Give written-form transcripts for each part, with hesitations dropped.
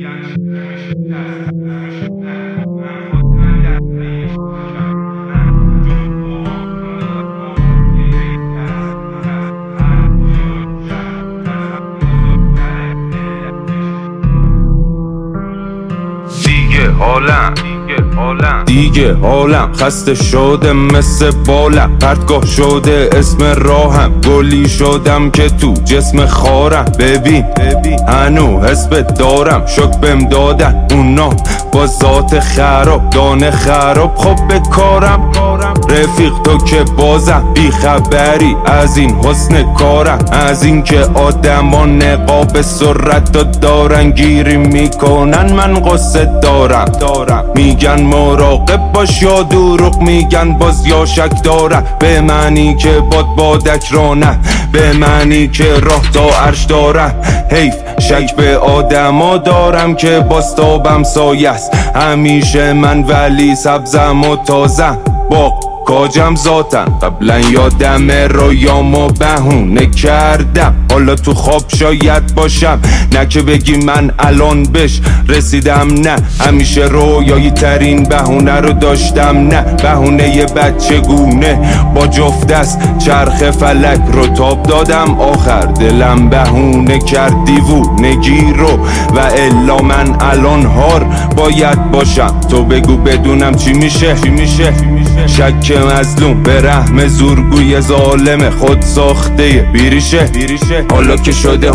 دیگه حالم خسته شده مثل بالم، پرتگاه شده اسم راهم، گلی شدم که تو جسم خارم. ببین هنو حسبت دارم، شک بهم دادن اونا با ذات خراب، دانه خراب خب به کارم. رفیق تو که بازم بی خبری از این حسن کارم، از این که آدما نقاب سرعت و دارن گیری میکنن. من قصه دارم میگن مراقب باش یا دروغ میگن باز یا شک دارم. به معنی که بادک را نه، به معنی که راه تا عرش دارم. حیف شک به آدما دارم که باستابم سایه است همیشه من، ولی سبزم و تازم باغ کاجم ذاتن. قبلا یادم رویامو بهونه کردم، حالا تو خواب شاید باشم، نه که بگی من الان بهش رسیدم. نه همیشه رویایی ترین بهونه رو داشتم، نه بهونه بچه گونه با جفت دست چرخ فلک رو تاب دادم. آخر دلم بهونه کرد دیوونگی رو، و الا من الان هار باید باشم. تو بگو بدونم چی میشه. شک مظلوم به رحم زورگوی ظالم خود ساخته بیریشه. حالا که شده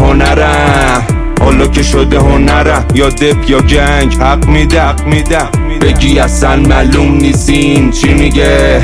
هنرم، یا دپ یا گنگ حق میده. بگی اصلا معلوم نیستین چی میگه.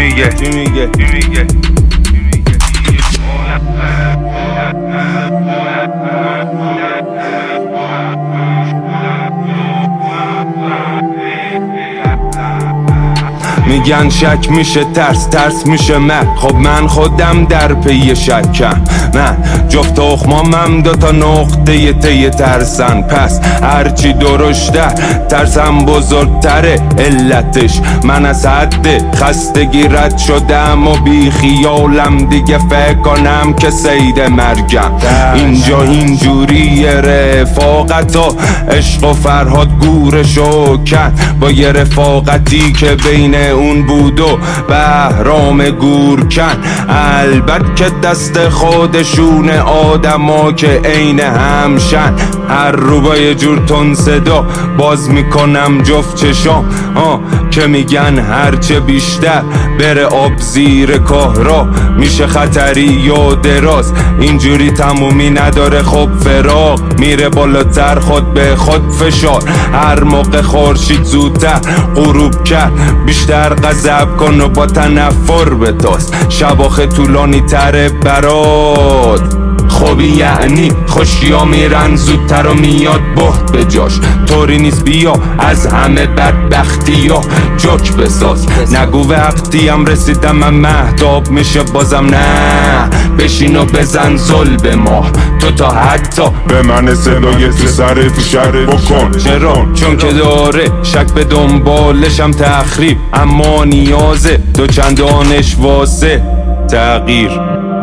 میگن شک میشه ترس میشه من، خب من خودم در پی شکم. من جفت تخمامم دوتا نقطه تی ترسن، پس هرچی درشته ترسم بزرگتره. علتش من از حد خستگی رد شدم و بی خیالم دیگه فکر کنم که سید مرگم. اینجا اینجوری رفاقت و عشق و فرهاد گورشو کن، با یه رفاقتی که بین اون بود و بهرام گورکن. البته که دست خودشون آدما که عین همشن، هر رو با یه جور تون صدا باز میکنم جفت چشام که میگن هرچه بیشتر بره آب زیر کهرا میشه خطری یا دراز. اینجوری تمومی نداره خب فراق، میره بالاتر خود به خود فشار. هر موقع خورشید زودتر غروب کرد بیشتر غضب کن و با تنفر بتاز. شباخ طولانی تره برات، خوبی یعنی خوشیا میرن زودتر و میاد بهت به جاش. طوری نیست بیا از همه بدبختی ها جوک بساز. نگو وقتی هم رسیدم من مهتاب میشه بازم، نه بشین و بزن زل به ما تو تا حتی به من صدای تو سرت شک بکن. چرا؟ چون که داره شک به دنبالشم تخریب، اما نیازه دو چندانش واسه تغییر.